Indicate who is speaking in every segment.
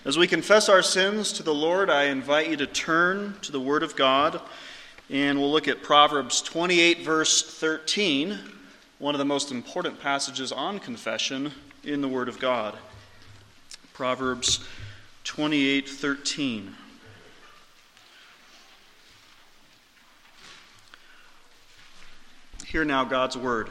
Speaker 1: As we confess our sins to the Lord, I invite you to turn to the Word of God, and we'll look at Proverbs 28, verse 13, one of the most important passages on confession in the Word of God. Proverbs 28:13. Hear now God's word.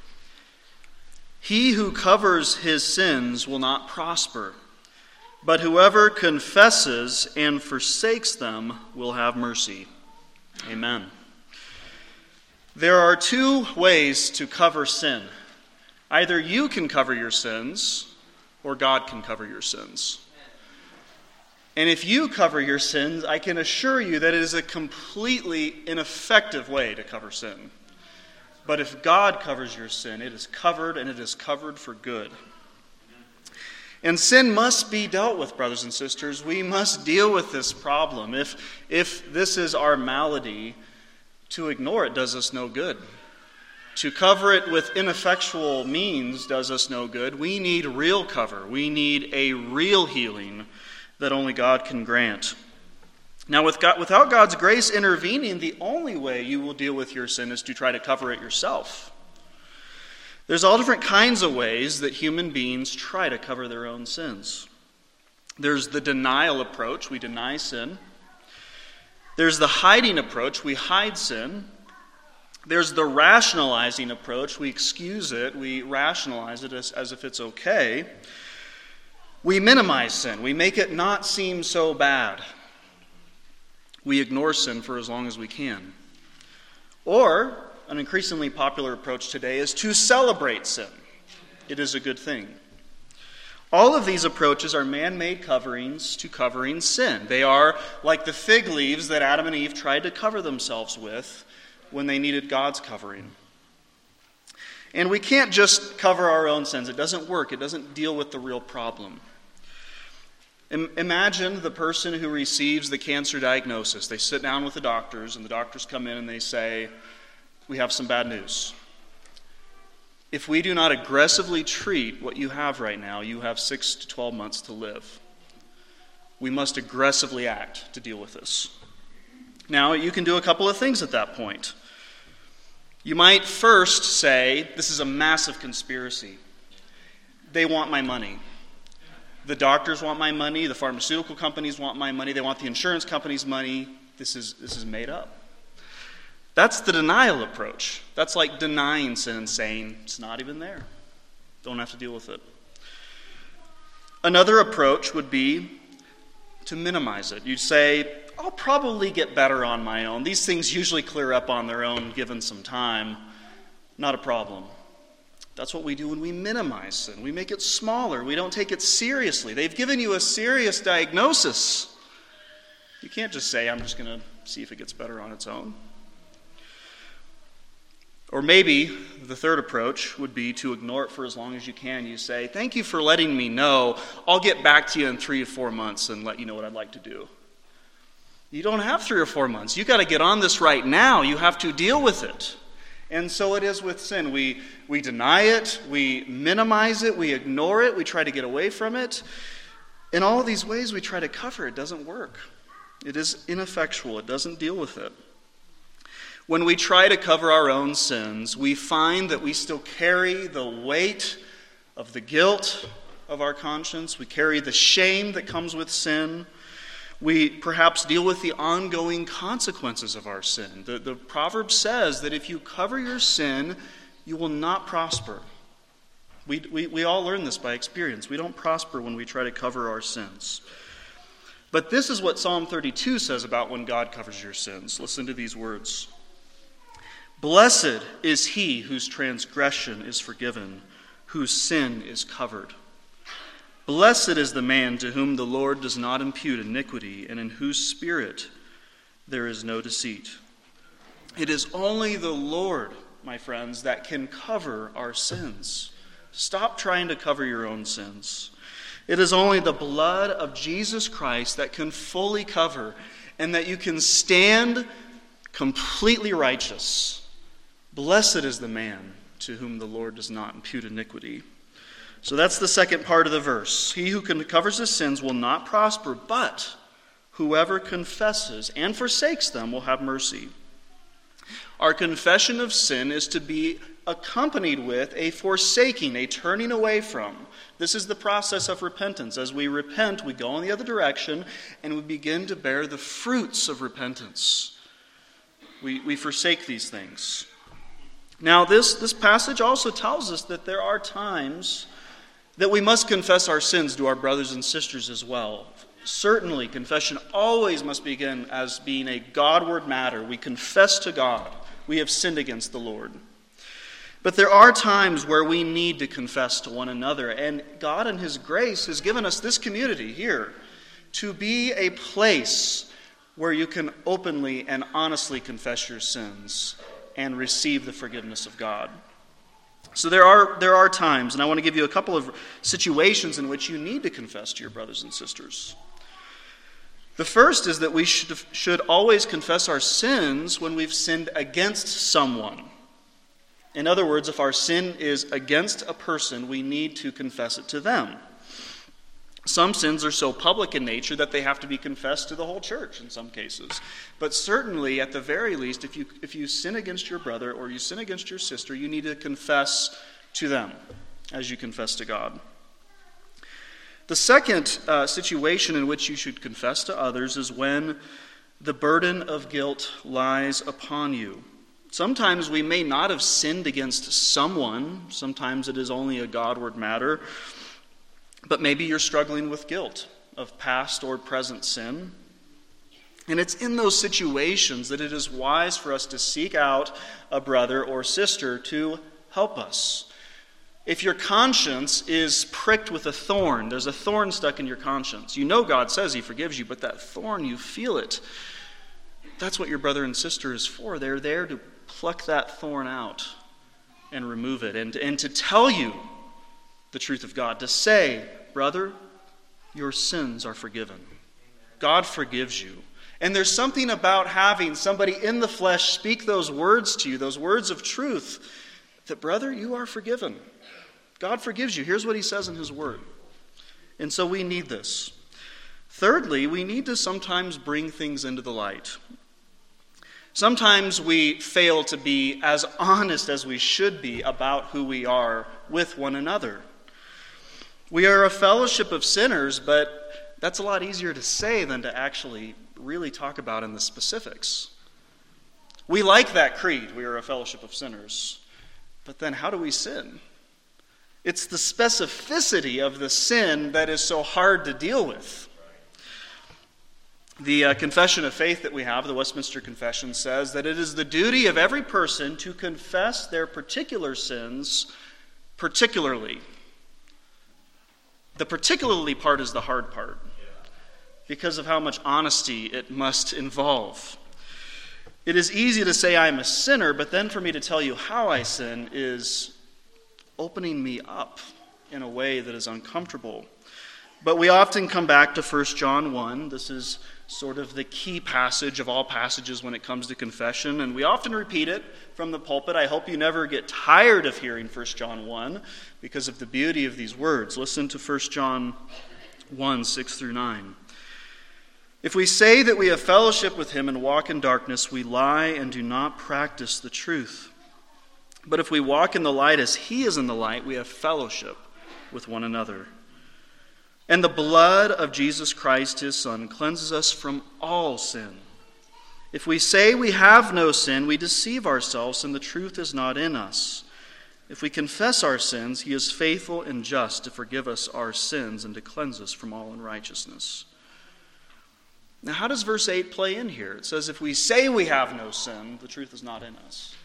Speaker 1: He who covers his sins will not prosper, but whoever confesses and forsakes them will have mercy. Amen. There are two ways to cover sin. Either you can cover your sins, or God can cover your sins. And if you cover your sins, I can assure you that it is a completely ineffective way to cover sin. But if God covers your sin, it is covered, and it is covered for good. And sin must be dealt with, brothers and sisters. We must deal with this problem. If this is our malady, to ignore it does us no good. To cover it with ineffectual means does us no good. We need real cover. We need a real healing that only God can grant. Now, without God's grace intervening, the only way you will deal with your sin is to try to cover it yourself. There's all different kinds of ways that human beings try to cover their own sins. There's the denial approach. We deny sin. There's the hiding approach. We hide sin. There's the rationalizing approach. We excuse it. We rationalize it as if it's okay. We minimize sin. We make it not seem so bad. We ignore sin for as long as we can. Or, an increasingly popular approach today is to celebrate sin. It is a good thing. All of these approaches are man-made coverings to covering sin. They are like the fig leaves that Adam and Eve tried to cover themselves with when they needed God's covering. And we can't just cover our own sins. It doesn't work. It doesn't deal with the real problem. Imagine the person who receives the cancer diagnosis. They sit down with the doctors, and the doctors come in and they say, "We have some bad news. If we do not aggressively treat what you have right now, you have 6 to 12 months to live. We must aggressively act to deal with this." Now, you can do a couple of things at that point. You might first say, "This is a massive conspiracy. They want my money. The doctors want my money. The pharmaceutical companies want my money. They want the insurance companies' money. This is made up." That's the denial approach. That's like denying sin and saying, "It's not even there. Don't have to deal with it." Another approach would be to minimize it. You'd say, "I'll probably get better on my own. These things usually clear up on their own given some time. Not a problem." That's what we do when we minimize sin. We make it smaller. We don't take it seriously. They've given you a serious diagnosis. You can't just say, "I'm just going to see if it gets better on its own." Or maybe the third approach would be to ignore it for as long as you can. You say, "Thank you for letting me know. I'll get back to you in 3 to 4 months and let you know what I'd like to do." You don't have 3 or 4 months. You've got to get on this right now. You have to deal with it. And so it is with sin. We deny it, we minimize it, we ignore it, we try to get away from it. In all these ways we try to cover it. It doesn't work. It is ineffectual. It doesn't deal with it. When we try to cover our own sins, we find that we still carry the weight of the guilt of our conscience. We carry the shame that comes with sin. We perhaps deal with the ongoing consequences of our sin. The proverb says that if you cover your sin, you will not prosper. We all learn this by experience. We don't prosper when we try to cover our sins. But this is what Psalm 32 says about when God covers your sins. Listen to these words. "Blessed is he whose transgression is forgiven, whose sin is covered. Blessed is the man to whom the Lord does not impute iniquity, and in whose spirit there is no deceit." It is only the Lord, my friends, that can cover our sins. Stop trying to cover your own sins. It is only the blood of Jesus Christ that can fully cover, and that you can stand completely righteous. Blessed is the man to whom the Lord does not impute iniquity. So that's the second part of the verse. He who covers his sins will not prosper, but whoever confesses and forsakes them will have mercy. Our confession of sin is to be accompanied with a forsaking, a turning away from. This is the process of repentance. As we repent, we go in the other direction, and we begin to bear the fruits of repentance. We forsake these things. Now, this passage also tells us that there are times that we must confess our sins to our brothers and sisters as well. Certainly, confession always must begin as being a Godward matter. We confess to God. We have sinned against the Lord. But there are times where we need to confess to one another, and God in His grace has given us this community here to be a place where you can openly and honestly confess your sins and receive the forgiveness of God. So there are times, and I want to give you a couple of situations in which you need to confess to your brothers and sisters. The first is that we should always confess our sins when we've sinned against someone. In other words, if our sin is against a person, we need to confess it to them. Some sins are so public in nature that they have to be confessed to the whole church in some cases. But certainly, at the very least, if you sin against your brother or you sin against your sister, you need to confess to them as you confess to God. The second situation in which you should confess to others is when the burden of guilt lies upon you. Sometimes we may not have sinned against someone. Sometimes it is only a Godward matter. But maybe you're struggling with guilt of past or present sin. And it's in those situations that it is wise for us to seek out a brother or sister to help us. If your conscience is pricked with a thorn, there's a thorn stuck in your conscience. You know God says He forgives you, but that thorn, you feel it. That's what your brother and sister is for. They're there to pluck that thorn out and remove it, and to tell you the truth of God, to say, brother, your sins are forgiven. God forgives you. And there's something about having somebody in the flesh speak those words to you, those words of truth, that, brother, you are forgiven. God forgives you. Here's what He says in His Word. And so we need this. Thirdly, we need to sometimes bring things into the light. Sometimes we fail to be as honest as we should be about who we are with one another. We are a fellowship of sinners, but that's a lot easier to say than to actually really talk about in the specifics. We like that creed, we are a fellowship of sinners. But then how do we sin? It's the specificity of the sin that is so hard to deal with. The Confession of Faith that we have, the Westminster Confession, says that it is the duty of every person to confess their particular sins particularly. The particularly part is the hard part because of how much honesty it must involve. It is easy to say I'm a sinner, but then for me to tell you how I sin is opening me up in a way that is uncomfortable. But we often come back to 1 John 1. This is sort of the key passage of all passages when it comes to confession, and we often repeat it from the pulpit. I hope you never get tired of hearing 1 John 1 because of the beauty of these words. Listen to 1 John 1, 6 through 9. If we say that we have fellowship with Him and walk in darkness, we lie and do not practice the truth. But if we walk in the light as He is in the light, we have fellowship with one another. And the blood of Jesus Christ, His Son, cleanses us from all sin. If we say we have no sin, we deceive ourselves, and the truth is not in us. If we confess our sins, He is faithful and just to forgive us our sins and to cleanse us from all unrighteousness. Now, how does verse 8 play in here? It says, if we say we have no sin, the truth is not in us.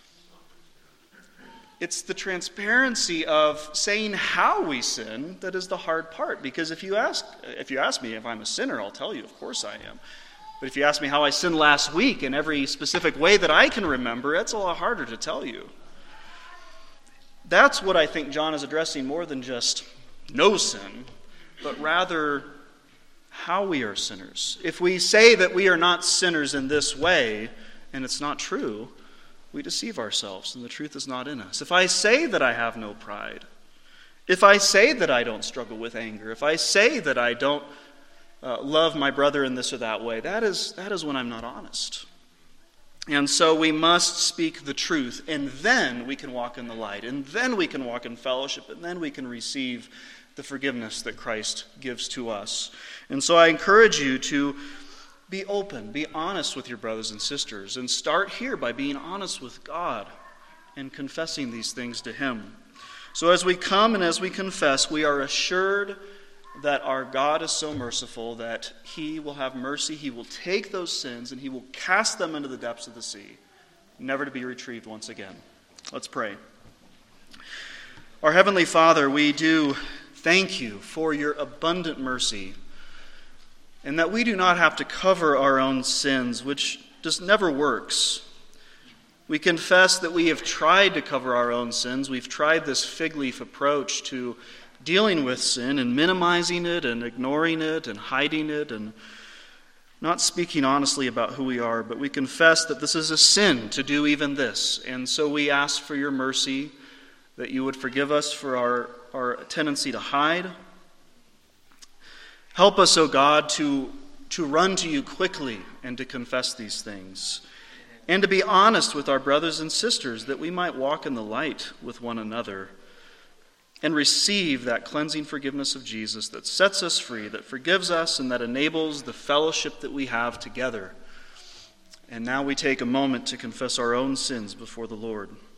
Speaker 1: It's the transparency of saying how we sin that is the hard part. Because if you ask me if I'm a sinner, I'll tell you, of course I am. But if you ask me how I sinned last week in every specific way that I can remember, it's a lot harder to tell you. That's what I think John is addressing more than just no sin, but rather how we are sinners. If we say that we are not sinners in this way, and it's not true, we deceive ourselves, and the truth is not in us. If I say that I have no pride, If I say that I don't struggle with anger, if I say that I don't love my brother in this or that way, that is when I'm not honest. And so we must speak the truth, and then we can walk in the light, and then we can walk in fellowship, and then we can receive the forgiveness that Christ gives to us. And so I encourage you to be open, be honest with your brothers and sisters, and start here by being honest with God and confessing these things to Him. So as we come and as we confess, we are assured that our God is so merciful that He will have mercy. He will take those sins and He will cast them into the depths of the sea, never to be retrieved once again. Let's pray. Our Heavenly Father, we do thank You for Your abundant mercy, and that we do not have to cover our own sins, which just never works. We confess that we have tried to cover our own sins. We've tried this fig leaf approach to dealing with sin and minimizing it and ignoring it and hiding it and not speaking honestly about who we are. But we confess that this is a sin to do even this. And so we ask for Your mercy, that You would forgive us for our tendency to hide. Help us, O God, to run to You quickly and to confess these things, and to be honest with our brothers and sisters, that we might walk in the light with one another and receive that cleansing forgiveness of Jesus that sets us free, that forgives us, and that enables the fellowship that we have together. And now we take a moment to confess our own sins before the Lord.